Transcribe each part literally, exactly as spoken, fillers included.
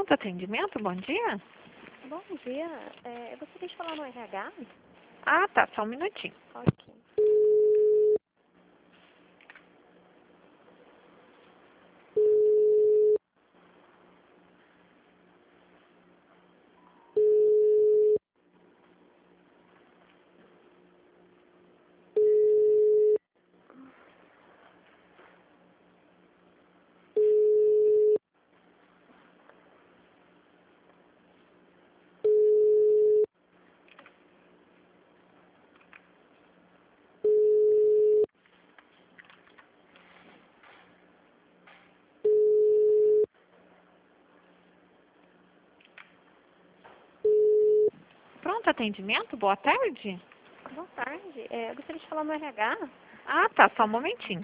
Pronto, atendimento, bom dia. Bom dia. É, eu gostaria de falar no R H? Ah, tá, só um minutinho. Ok. Pronto, atendimento, boa tarde. Boa tarde. É, eu gostaria de falar no R H? Ah, tá, só um momentinho.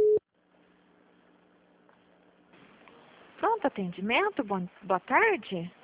Pronto, atendimento, bom, boa tarde.